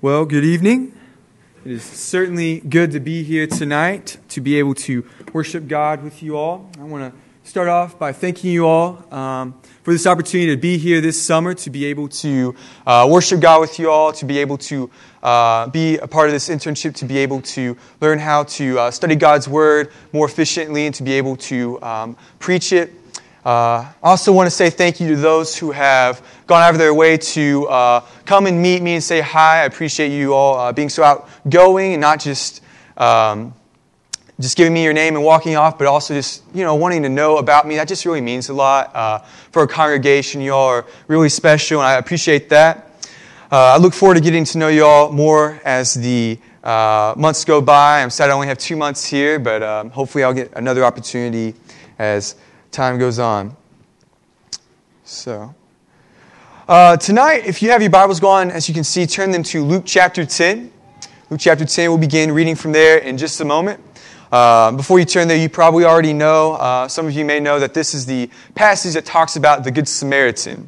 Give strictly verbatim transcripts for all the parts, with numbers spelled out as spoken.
Well, good evening. It is certainly good to be here tonight, to be able to worship God with you all. I want to start off by thanking you all um, for this opportunity to be here this summer, to be able to uh, worship God with you all, to be able to uh, be a part of this internship, to be able to learn how to uh, study God's Word more efficiently, and to be able to um, preach it. Uh, I also want to say thank you to those who have gone out of their way to uh, come and meet me and say hi. I appreciate you all uh, being so outgoing and not just um, just giving me your name and walking off, but also just you know wanting to know about me. That just really means a lot uh, for a congregation. You all are really special, and I appreciate that. Uh, I look forward to getting to know you all more as the uh, months go by. I'm sad I only have two months here, but um, hopefully I'll get another opportunity as time goes on. So, uh, tonight, if you have your Bibles going, as you can see, turn them to Luke chapter ten. Luke chapter ten, we'll begin reading from there in just a moment. Uh, before you turn there, you probably already know, uh, some of you may know that this is the passage that talks about the Good Samaritan.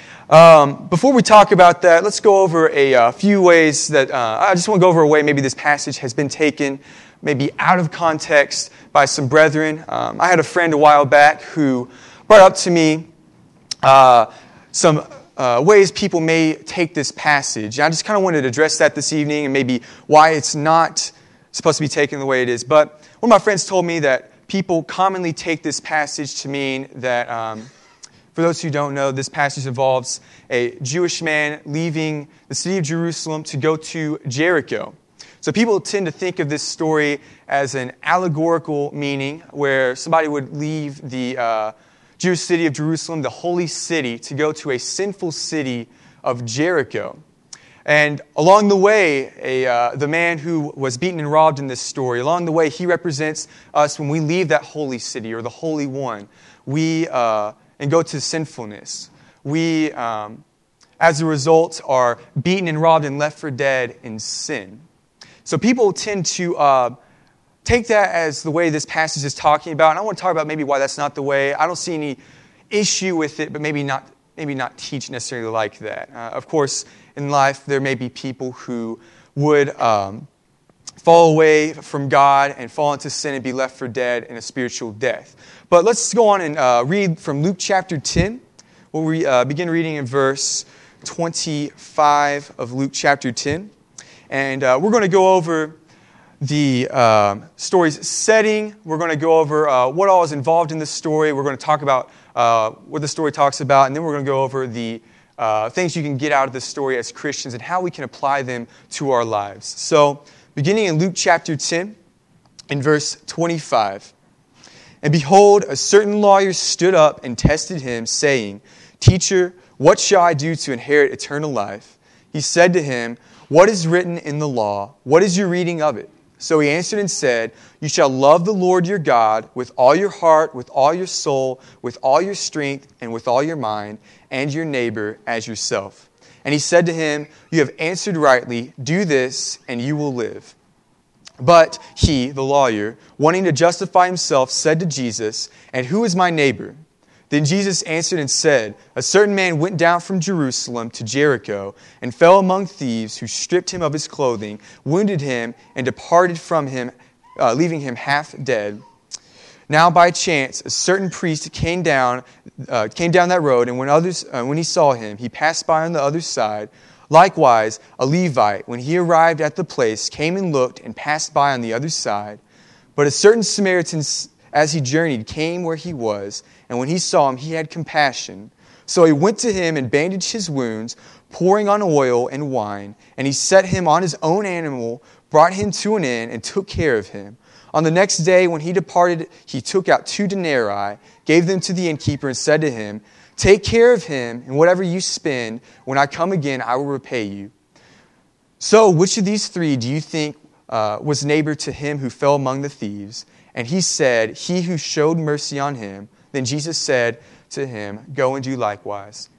Um, before we talk about that, let's go over a uh, few ways that, uh, I just want to go over a way maybe this passage has been taken maybe out of context by some brethren. Um, I had a friend a while back who brought up to me uh, some uh, ways people may take this passage. And I just kind of wanted to address that this evening and maybe why it's not supposed to be taken the way it is. But one of my friends told me that people commonly take this passage to mean that, um, for those who don't know, this passage involves a Jewish man leaving the city of Jerusalem to go to Jericho. So people tend to think of this story as an allegorical meaning where somebody would leave the uh, Jewish city of Jerusalem, the holy city, to go to a sinful city of Jericho. And along the way, a, uh, the man who was beaten and robbed in this story, along the way, he represents us when we leave that holy city or the Holy One, we uh, and go to sinfulness. We, um, as a result, are beaten and robbed and left for dead in sin. So people tend to uh, take that as the way this passage is talking about. And I want to talk about maybe why that's not the way. I don't see any issue with it, but maybe not maybe not teach necessarily like that. Uh, of course, in life, there may be people who would um, fall away from God and fall into sin and be left for dead in a spiritual death. But let's go on and uh, read from Luke chapter ten. We'll re, uh, begin reading in verse twenty-five of Luke chapter ten. And uh, we're going to go over the uh, story's setting. We're going to go over uh, what all is involved in this story. We're going to talk about uh, what the story talks about. And then we're going to go over the uh, things you can get out of this story as Christians and how we can apply them to our lives. So, beginning in Luke chapter ten, in verse twenty-five. And behold, a certain lawyer stood up and tested him, saying, Teacher, what shall I do to inherit eternal life? He said to him, What is written in the law? What is your reading of it? So he answered and said, You shall love the Lord your God with all your heart, with all your soul, with all your strength, and with all your mind, and your neighbor as yourself. And he said to him, You have answered rightly. Do this, and you will live. But he, the lawyer, wanting to justify himself, said to Jesus, And who is my neighbor? Then Jesus answered and said, A certain man went down from Jerusalem to Jericho and fell among thieves who stripped him of his clothing, wounded him, and departed from him, uh, leaving him half dead. Now by chance a certain priest came down uh, came down that road, and when others uh, when he saw him, he passed by on the other side. Likewise, a Levite, when he arrived at the place, came and looked and passed by on the other side. But a certain Samaritan, as he journeyed, came where he was, and when he saw him, he had compassion. So he went to him and bandaged his wounds, pouring on oil and wine, and he set him on his own animal, brought him to an inn, and took care of him. On the next day, when he departed, he took out two denarii, gave them to the innkeeper, and said to him, Take care of him, and whatever you spend, when I come again, I will repay you. So which of these three do you think uh, was neighbor to him who fell among the thieves? And he said, He who showed mercy on him. Then Jesus said to him, Go and do likewise.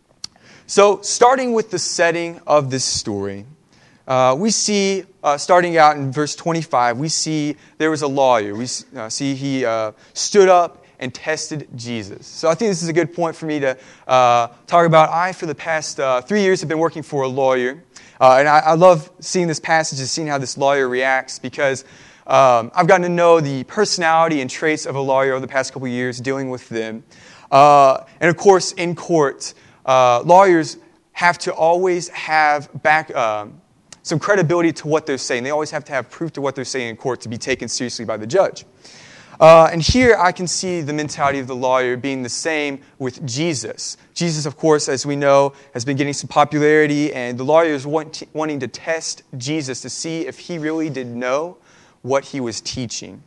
So, starting with the setting of this story, uh, we see, uh, starting out in verse twenty-five, we see there was a lawyer. We uh, see he uh, stood up and tested Jesus. So I think this is a good point for me to uh, talk about. I, for the past uh, three years, have been working for a lawyer. Uh, and I, I love seeing this passage and seeing how this lawyer reacts because um, I've gotten to know the personality and traits of a lawyer over the past couple of years, dealing with them. Uh, and of course, in court, uh, lawyers have to always have back uh, some credibility to what they're saying. They always have to have proof to what they're saying in court to be taken seriously by the judge. Uh, and here I can see the mentality of the lawyer being the same with Jesus. Jesus, of course, as we know, has been getting some popularity, and the lawyer is want, wanting to test Jesus to see if he really did know what he was teaching.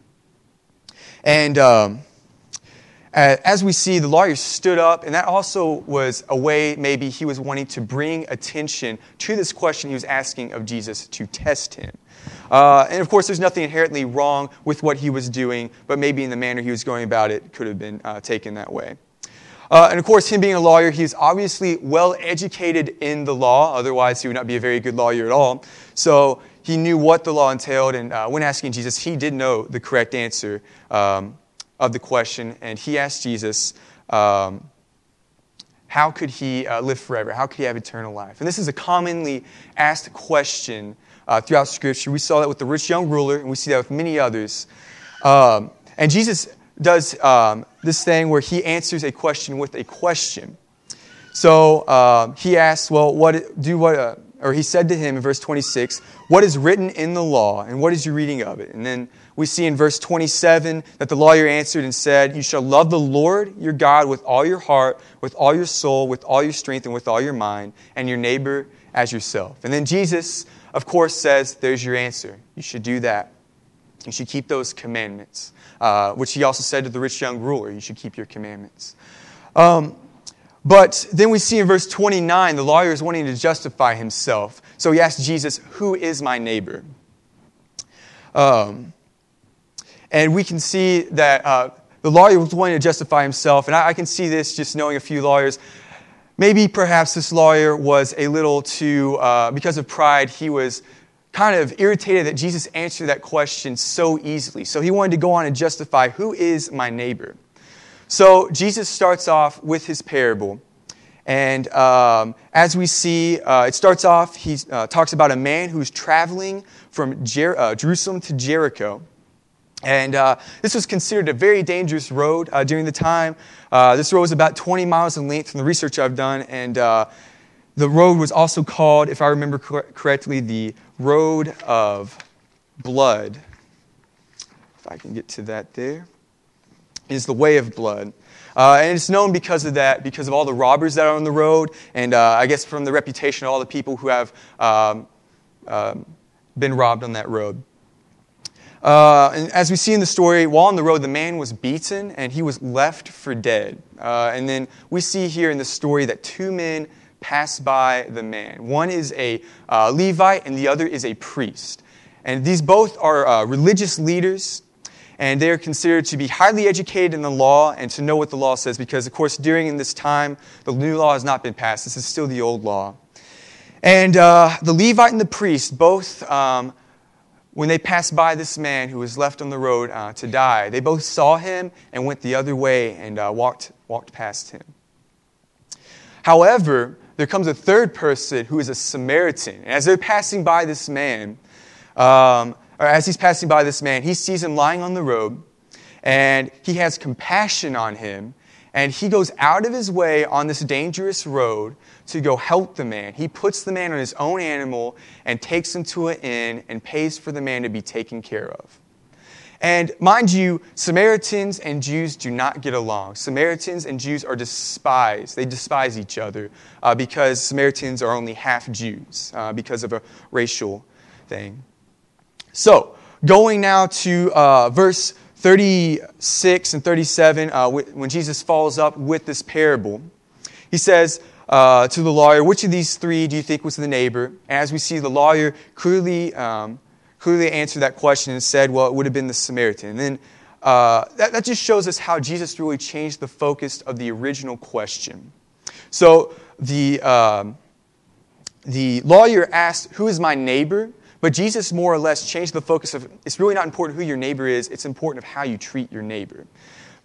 And um, as we see, the lawyer stood up, and that also was a way maybe he was wanting to bring attention to this question he was asking of Jesus to test him. Uh, and of course, there's nothing inherently wrong with what he was doing, but maybe in the manner he was going about it could have been uh, taken that way. Uh, and of course, him being a lawyer, he's obviously well educated in the law. Otherwise, he would not be a very good lawyer at all. So he knew what the law entailed, and uh, when asking Jesus, he did know the correct answer um, of the question. And he asked Jesus, um, how could he uh, live forever? How could he have eternal life? And this is a commonly asked question Uh, throughout Scripture. We saw that with the rich young ruler, and we see that with many others. Um, and Jesus does um, this thing where he answers a question with a question. So uh, he asks, well, what do what? Uh, or he said to him in verse twenty-six, what is written in the law, and what is your reading of it? And then we see in verse twenty-seven that the lawyer answered and said, you shall love the Lord your God with all your heart, with all your soul, with all your strength, and with all your mind, and your neighbor as yourself. And then Jesus, of course, says, there's your answer. You should do that. You should keep those commandments, uh, which he also said to the rich young ruler, you should keep your commandments. Um, but then we see in verse twenty-nine, the lawyer is wanting to justify himself. So he asks Jesus, who is my neighbor? Um, and we can see that uh, the lawyer was wanting to justify himself, and I, I can see this just knowing a few lawyers. Maybe perhaps this lawyer was a little too, uh, because of pride, he was kind of irritated that Jesus answered that question so easily. So he wanted to go on and justify, who is my neighbor? So Jesus starts off with his parable. And um, as we see, uh, it starts off, he uh, talks about a man who's traveling from Jer- uh, Jerusalem to Jericho. And uh, this was considered a very dangerous road uh, during the time. Uh, this road was about twenty miles in length from the research I've done. And uh, the road was also called, if I remember cor- correctly, the Road of Blood. If I can get to that there. It is the Way of Blood. Uh, and it's known because of that, because of all the robbers that are on the road. And uh, I guess from the reputation of all the people who have um, uh, been robbed on that road. Uh, and as we see in the story, while on the road, the man was beaten and he was left for dead. Uh, and then we see here in the story that two men pass by the man. One is a uh, Levite and the other is a priest. And these both are uh, religious leaders, and they are considered to be highly educated in the law and to know what the law says because, of course, during this time, the new law has not been passed. This is still the old law. And uh, the Levite and the priest both... Um, When they passed by this man who was left on the road uh, to die, they both saw him and went the other way and uh, walked walked past him. However, there comes a third person who is a Samaritan. And as they're passing by this man, um, or as he's passing by this man, he sees him lying on the road, and he has compassion on him, and he goes out of his way on this dangerous road to go help the man. He puts the man on his own animal and takes him to an inn and pays for the man to be taken care of. And mind you, Samaritans and Jews do not get along. Samaritans and Jews are despised. They despise each other uh, because Samaritans are only half Jews uh, because of a racial thing. So, going now to uh, verse thirty-six and thirty-seven, uh, when Jesus follows up with this parable, he says uh, to the lawyer, which of these three do you think was the neighbor? And as we see, the lawyer clearly um, clearly answered that question and said, well, it would have been the Samaritan. And then uh, that, that just shows us how Jesus really changed the focus of the original question. So the um, the lawyer asked, who is my neighbor? But Jesus more or less changed the focus of, it's really not important who your neighbor is, it's important of how you treat your neighbor.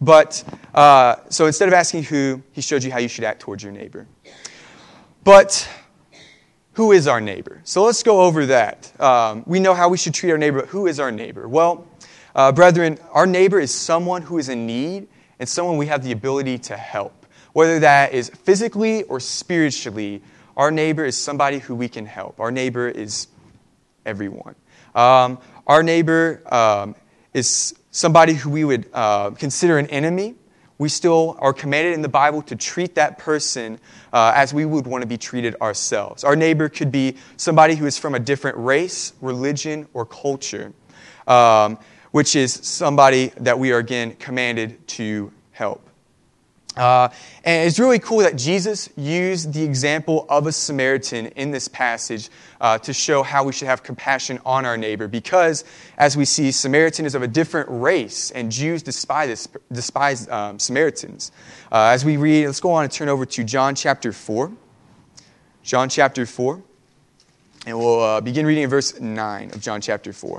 But, uh, so instead of asking who, he showed you how you should act towards your neighbor. But who is our neighbor? So let's go over that. Um, we know how we should treat our neighbor, but who is our neighbor? Well, uh, brethren, our neighbor is someone who is in need and someone we have the ability to help. Whether that is physically or spiritually, our neighbor is somebody who we can help. Our neighbor is everyone. Um, our neighbor um, is somebody who we would uh, consider an enemy. We still are commanded in the Bible to treat that person uh, as we would want to be treated ourselves. Our neighbor could be somebody who is from a different race, religion, or culture, um, which is somebody that we are, again, commanded to help. Uh, and it's really cool that Jesus used the example of a Samaritan in this passage uh, to show how we should have compassion on our neighbor. Because, as we see, Samaritan is of a different race, and Jews despise, despise um, Samaritans. Uh, as we read, let's go on and turn over to John chapter four. John chapter four. And we'll uh, begin reading in verse nine of John chapter four.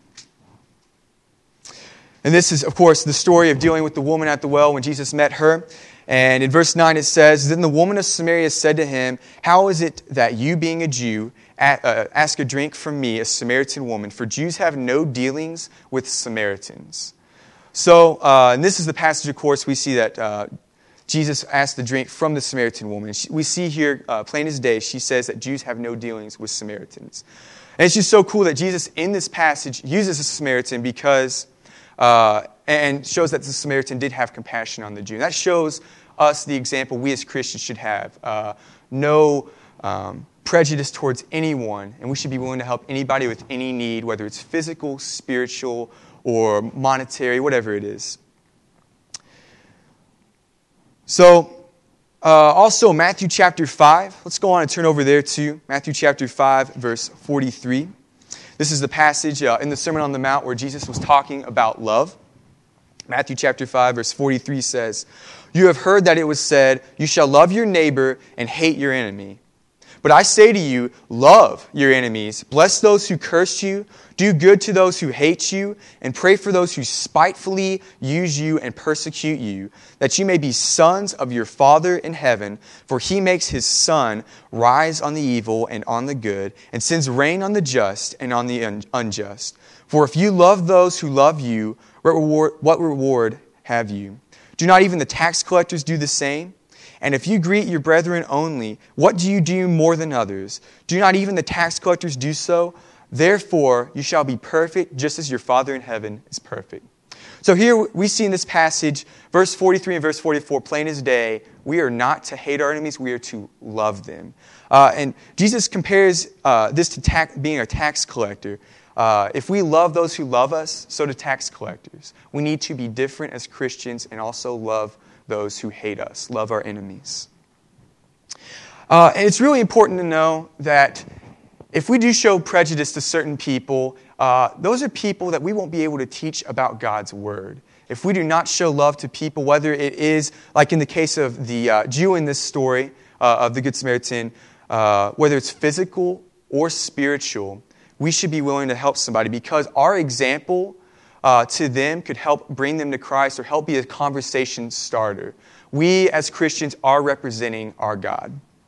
And this is, of course, the story of dealing with the woman at the well when Jesus met her. And in verse nine it says, "Then the woman of Samaria said to him, 'How is it that you, being a Jew, ask a drink from me, a Samaritan woman? For Jews have no dealings with Samaritans.'" So, uh, and this is the passage, of course, we see that uh, Jesus asked the drink from the Samaritan woman. We see here, uh, plain as day, she says that Jews have no dealings with Samaritans. And it's just so cool that Jesus, in this passage, uses a Samaritan because... Uh, and shows that the Samaritan did have compassion on the Jew. That shows us the example we as Christians should have. Uh, no um, prejudice towards anyone, and we should be willing to help anybody with any need, whether it's physical, spiritual, or monetary, whatever it is. So, uh, also Matthew chapter five. Let's go on and turn over there to Matthew chapter five, verse forty-three. This is the passage uh, in the Sermon on the Mount where Jesus was talking about love. Matthew chapter five, verse forty-three says, "You have heard that it was said, 'You shall love your neighbor and hate your enemy.' But I say to you, love your enemies, bless those who curse you, do good to those who hate you, and pray for those who spitefully use you and persecute you, that you may be sons of your Father in heaven, for He makes His sun rise on the evil and on the good, and sends rain on the just and on the unjust. For if you love those who love you, what reward, what reward have you? Do not even the tax collectors do the same? And if you greet your brethren only, what do you do more than others? Do not even the tax collectors do so? Therefore, you shall be perfect, just as your Father in heaven is perfect." So here we see in this passage, verse forty-three and verse forty-four, plain as day, we are not to hate our enemies, we are to love them. Uh, and Jesus compares uh, this to tax, being a tax collector. Uh, if we love those who love us, so do tax collectors. We need to be different as Christians and also love those who hate us, love our enemies. Uh, and it's really important to know that if we do show prejudice to certain people, uh, those are people that we won't be able to teach about God's Word. If we do not show love to people, whether it is, like in the case of the uh, Jew in this story uh, of the Good Samaritan, uh, whether it's physical or spiritual, we should be willing to help somebody because our example Uh, to them could help bring them to Christ or help be a conversation starter. We as Christians are representing our God.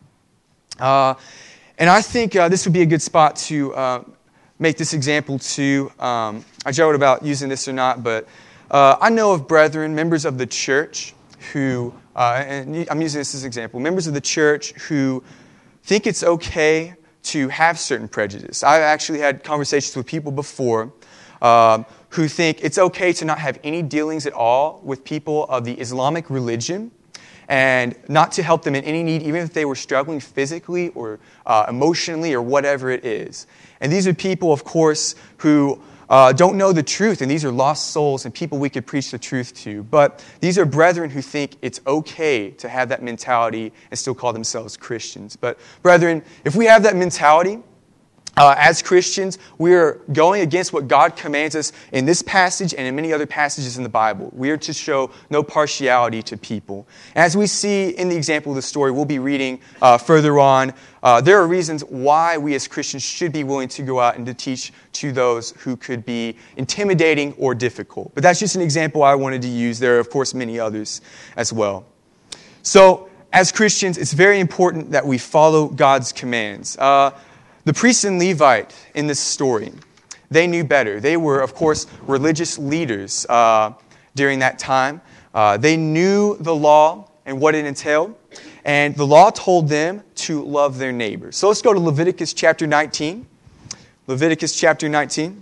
Uh, and I think uh, this would be a good spot to uh, make this example too. Um, I joked about using this or not, but uh, I know of brethren, members of the church who, uh, and I'm using this as an example, members of the church who think it's okay to have certain prejudice. I've actually had conversations with people before um, who think it's okay to not have any dealings at all with people of the Islamic religion and not to help them in any need, even if they were struggling physically or uh, emotionally or whatever it is. And these are people, of course, who uh, don't know the truth, and these are lost souls and people we could preach the truth to. But these are brethren who think it's okay to have that mentality and still call themselves Christians. But brethren, if we have that mentality, Uh, as Christians, we are going against what God commands us in this passage and in many other passages in the Bible. We are to show no partiality to people. As we see in the example of the story we'll be reading uh, further on, uh, there are reasons why we as Christians should be willing to go out and to teach to those who could be intimidating or difficult. But that's just an example I wanted to use. There are, of course, many others as well. So, as Christians, it's very important that we follow God's commands. Uh, The priest and Levite in this story, they knew better. They were, of course, religious leaders uh, during that time. Uh, they knew the law and what it entailed, and the law told them to love their neighbors. So let's go to Leviticus chapter nineteen. Leviticus chapter nineteen.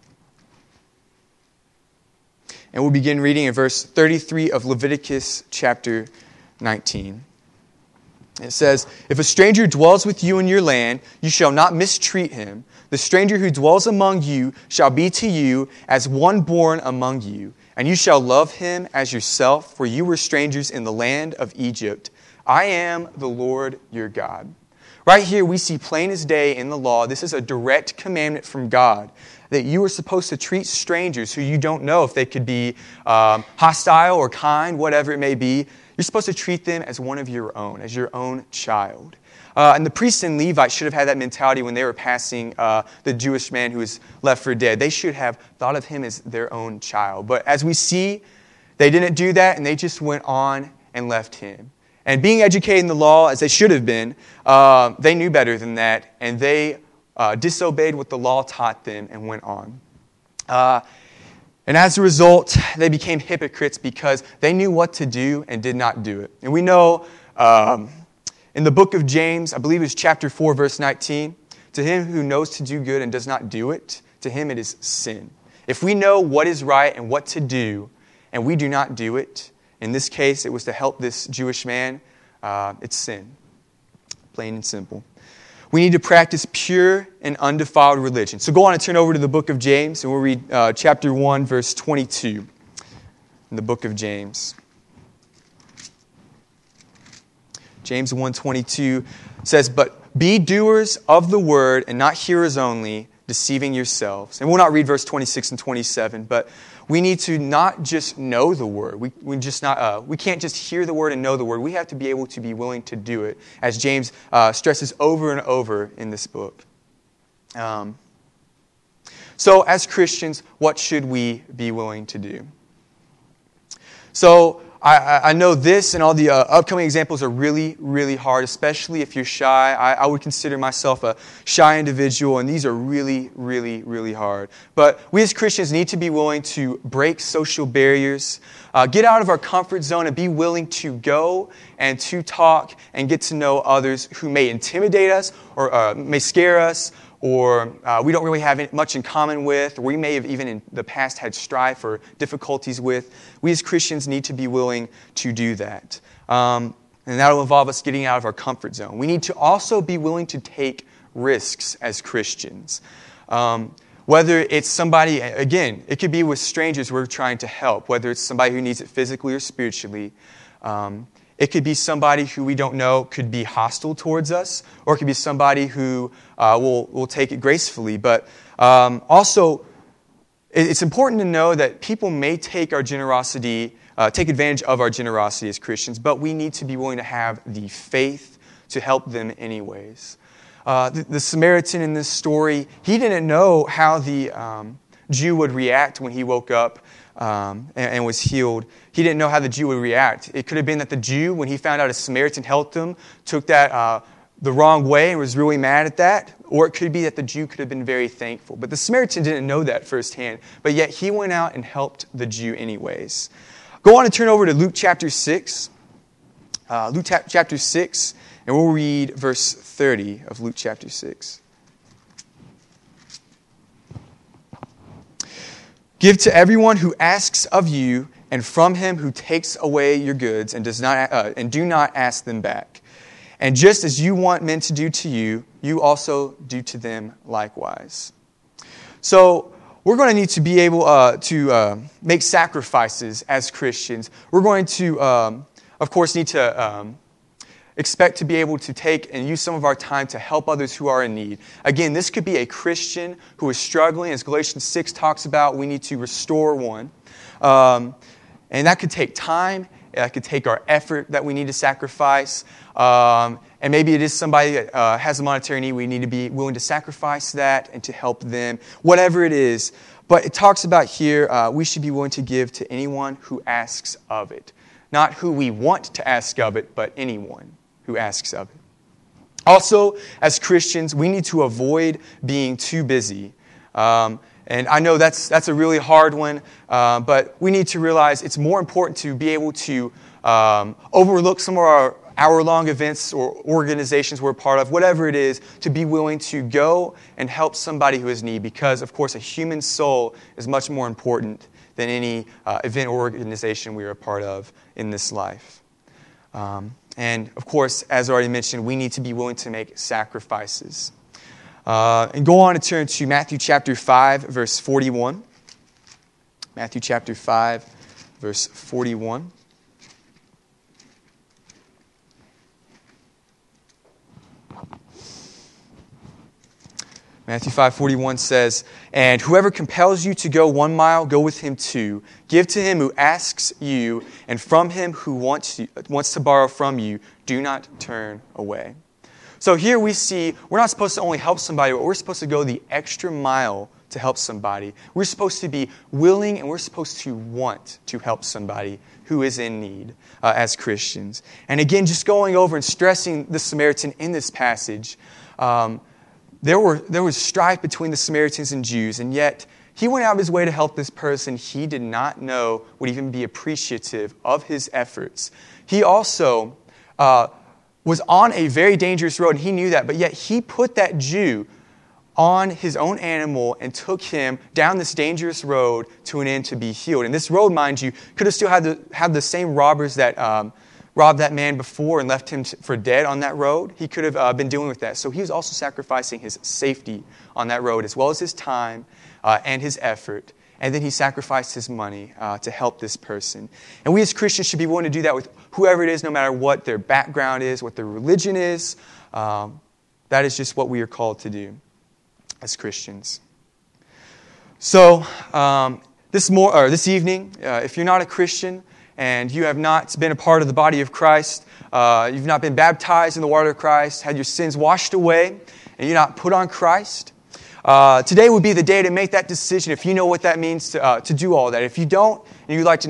And we'll begin reading in verse thirty-three of Leviticus chapter nineteen. It says, "If a stranger dwells with you in your land, you shall not mistreat him. The stranger who dwells among you shall be to you as one born among you, and you shall love him as yourself, for you were strangers in the land of Egypt. I am the Lord your God." Right here we see plain as day in the law, this is a direct commandment from God, that you are supposed to treat strangers who you don't know if they could be um, hostile or kind, whatever it may be. You're supposed to treat them as one of your own, as your own child. Uh, and the priests and Levites should have had that mentality when they were passing uh, the Jewish man who was left for dead. They should have thought of him as their own child. But as we see, they didn't do that, and they just went on and left him. And being educated in the law, as they should have been, uh, they knew better than that, and they uh, disobeyed what the law taught them and went on. Uh, And as a result, they became hypocrites because they knew what to do and did not do it. And we know um, in the book of James, I believe it's chapter four, verse nineteen, "To him who knows to do good and does not do it, to him it is sin." If we know what is right and what to do, and we do not do it, in this case it was to help this Jewish man, uh, it's sin. Plain and simple. We need to practice pure and undefiled religion. So go on and turn over to the book of James, and we'll read uh, chapter one, verse twenty-two in the book of James. James one twenty-two says, "But be doers of the word and not hearers only, deceiving yourselves." And we'll not read verse twenty-six and twenty-seven, but we need to not just know the word. We we just not uh, we can't just hear the word and know the word. We have to be able to be willing to do it, as James uh, stresses over and over in this book. Um, so, as Christians, what should we be willing to do? So, I, I know this and all the uh, upcoming examples are really, really hard, especially if you're shy. I, I would consider myself a shy individual, and these are really, really, really hard. But we as Christians need to be willing to break social barriers, uh, get out of our comfort zone, and be willing to go and to talk and get to know others who may intimidate us or uh, may scare us, or uh, we don't really have much in common with, or we may have even in the past had strife or difficulties with. We as Christians need to be willing to do that. Um, and that will involve us getting out of our comfort zone. We need to also be willing to take risks as Christians. Um, whether it's somebody, again, it could be with strangers we're trying to help, whether it's somebody who needs it physically or spiritually. Um, It could be somebody who we don't know could be hostile towards us, or it could be somebody who uh, will, will take it gracefully. But um, also, it's important to know that people may take our generosity, uh, take advantage of our generosity as Christians, but we need to be willing to have the faith to help them anyways. Uh, the, the Samaritan in this story, he didn't know how the um, Jew would react when he woke up Um, and, and was healed. He didn't know how the Jew would react. It could have been that the Jew, when he found out a Samaritan helped him, took that uh, the wrong way and was really mad at that. Or it could be that the Jew could have been very thankful. But the Samaritan didn't know that firsthand. But yet he went out and helped the Jew anyways. Go on and turn over to Luke chapter six. Uh, Luke ta- chapter six, and we'll read verse thirty of Luke chapter six. "Give to everyone who asks of you, and from him who takes away your goods, and does not uh, and do not ask them back. And just as you want men to do to you, you also do to them likewise." So we're going to need to be able uh, to uh, make sacrifices as Christians. We're going to, um, of course, need to um, expect to be able to take and use some of our time to help others who are in need. Again, this could be a Christian who is struggling. As Galatians six talks about, we need to restore one. Um, and that could take time. That could take our effort that we need to sacrifice. Um, and maybe it is somebody that uh, has a monetary need. We need to be willing to sacrifice that and to help them, whatever it is. But it talks about here, uh, we should be willing to give to anyone who asks of it. Not who we want to ask of it, but anyone who asks of it. Also, as Christians, we need to avoid being too busy. Um, and I know that's that's a really hard one, uh, but we need to realize it's more important to be able to um, overlook some of our hour-long events or organizations we're a part of, whatever it is, to be willing to go and help somebody who is in need, because, of course, a human soul is much more important than any uh, event or organization we are a part of in this life. Um, and, of course, as already mentioned, we need to be willing to make sacrifices. Uh, and go on to turn to Matthew chapter five, verse forty-one. Matthew chapter five, verse forty-one. Matthew five forty-one says, "And whoever compels you to go one mile, go with him two. Give to him who asks you, and from him who wants to, wants to borrow from you, do not turn away." So here we see we're not supposed to only help somebody, but we're supposed to go the extra mile to help somebody. We're supposed to be willing, and we're supposed to want to help somebody who is in need uh, as Christians. And again, just going over and stressing the Samaritan in this passage, um, There were there was strife between the Samaritans and Jews, and yet he went out of his way to help this person he did not know would even be appreciative of his efforts. He also uh, was on a very dangerous road, and he knew that, but yet he put that Jew on his own animal and took him down this dangerous road to an end to be healed. And this road, mind you, could have still had the, had the same robbers that um, robbed that man before and left him for dead on that road. He could have uh, been dealing with that. So he was also sacrificing his safety on that road, as well as his time uh, and his effort. And then he sacrificed his money uh, to help this person. And we as Christians should be willing to do that with whoever it is, no matter what their background is, what their religion is. Um, that is just what we are called to do as Christians. So um, this, more, or this evening, uh, if you're not a Christian, and you have not been a part of the body of Christ, uh, you've not been baptized in the water of Christ, had your sins washed away, and you're not put on Christ, uh, today would be the day to make that decision if you know what that means to, uh, to do all that. If you don't, and you'd like to